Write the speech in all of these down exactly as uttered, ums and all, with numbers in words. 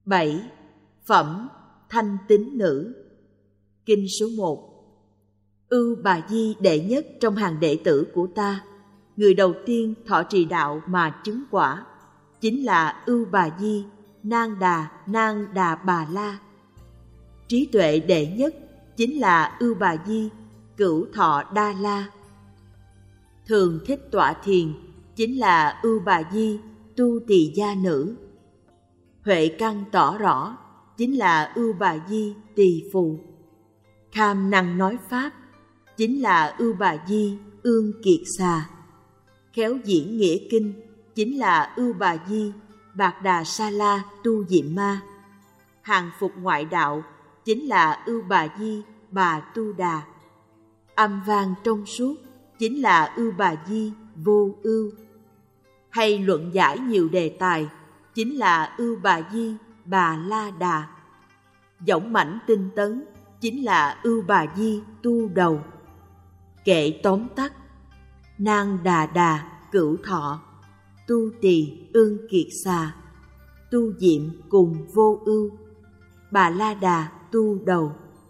bảy. Phẩm Thanh Tín Nữ. Kinh số một. Ưu Bà Di đệ nhất trong hàng đệ tử của ta, người đầu tiên thọ trì đạo mà chứng quả, chính là Ưu Bà Di, Nang Đà, Nang Đà Bà La. Trí tuệ đệ nhất chính là Ưu Bà Di, Cửu Thọ Đa La. Thường thích tọa thiền chính là Ưu Bà Di, Tu Tỳ Gia Nữ. Huệ căn tỏ rõ chính là Ưu Bà Di, Tỳ Phù. Kham năng nói pháp chính là Ưu Bà Di, Ương Kiệt Xà. Khéo diễn nghĩa kinh chính là Ưu Bà Di, Bạc Đà Sa La Tu Diệm Ma. Hàng phục ngoại đạo chính là Ưu Bà Di, Bà Tu Đà. Âm vang trong suốt chính là Ưu Bà Di, Vô Ưu. Hay luận giải nhiều đề tài chính là Ưu Bà Di, Bà La Đà. Dõng mãnh tinh tấn chính là Ưu Bà Di, Tu Đầu. Kệ tóm tắt: Nang Đà Đà, Cửu Thọ, Tu Tỳ, Ương Kiệt Xà, Tu Diệm cùng Vô Ưu, Bà La Đà, Tu Đầu.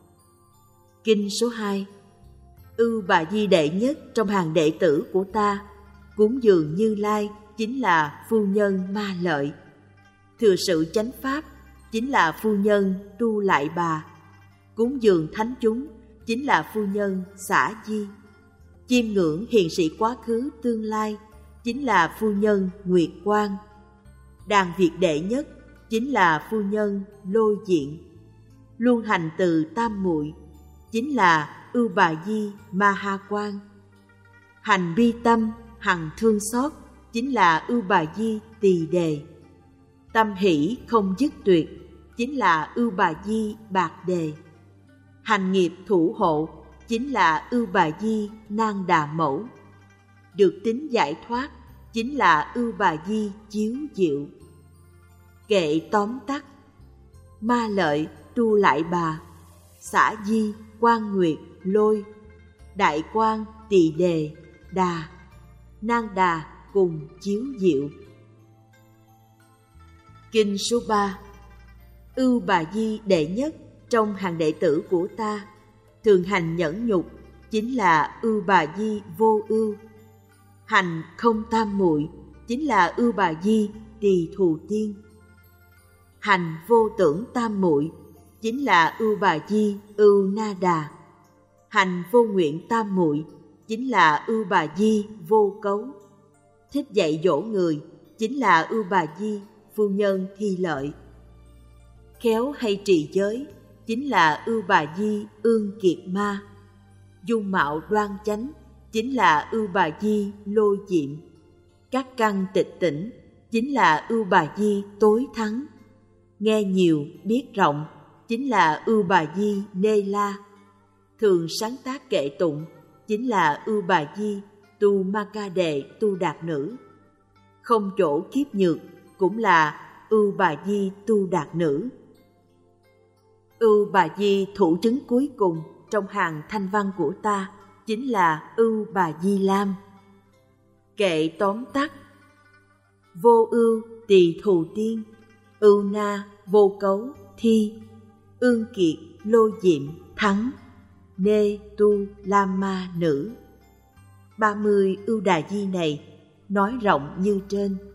Kinh số hai. Ưu Bà Di đệ nhất trong hàng đệ tử của ta, cúng dường Như Lai chính là phu nhân Ma Lợi. Thừa sự chánh pháp chính là phu nhân Tu Lại Bà. Cúng dường thánh chúng chính là phu nhân Xả Di. Chiêm ngưỡng hiền sĩ quá khứ tương lai chính là phu nhân Nguyệt Quang. Đàn Việt đệ nhất chính là phu nhân Lôi Diện. Luôn hành từ tam muội chính là Ưu Bà Di, Ma Ha Quang. Hành bi tâm hằng thương xót chính là Ưu Bà Di, Tỳ Đề. Tâm hỷ không dứt tuyệt chính là Ưu Bà Di, Bạc Đề. Hành nghiệp thủ hộ chính là Ưu Bà Di, Nang Đà Mẫu. Được tính giải thoát chính là Ưu Bà Di, Chiếu Diệu. Kệ tóm tắt: Ma Lợi, Tu Lại Bà, Xả Di, Quang Nguyệt, Lôi, Đại Quang, Tỳ Đề, Đà, Nang Đà cùng Chiếu Diệu. Kinh số ba. Ưu Bà Di đệ nhất trong hàng đệ tử của ta, thường hành nhẫn nhục chính là Ưu Bà Di, Vô Ưu. Hành không tam muội chính là Ưu Bà Di, Tỳ Thù Tiên. Hành vô tưởng tam muội chính là Ưu Bà Di, Ưu Na Đà. Hành vô nguyện tam muội chính là Ưu Bà Di, Vô Cấu. Thích dạy dỗ người chính là Ưu Bà Di, phu nhân Thi Lợi. Khéo hay trì giới chính là Ưu Bà Di, Ương Kiệt Ma. Dung mạo đoan chánh chính là Ưu Bà Di, Lôi Diệm. Các căn tịch tỉnh chính là Ưu Bà Di, Tối Thắng. Nghe nhiều biết rộng chính là Ưu Bà Di, Nê La. Thường sáng tác kệ tụng chính là Ưu Bà Di, Tu Ma Ca Đệ, Tu Đạt Nữ. Không chỗ kiếp nhược cũng là Ưu Bà Di, Tu Đạt Nữ. Ưu Bà Di thủ chứng cuối cùng trong hàng thanh văn của ta chính là Ưu Bà Di Lam. Kệ tóm tắt: Vô Ưu, Tỳ Thù Tiên, Ưu Na, Vô Cấu, Thi, Ương Kiệt, Lôi Diệm, Thắng, Nê, Tu, Lam Ma, Nữ. Ba mươi Ưu Đà Di này nói rộng như trên.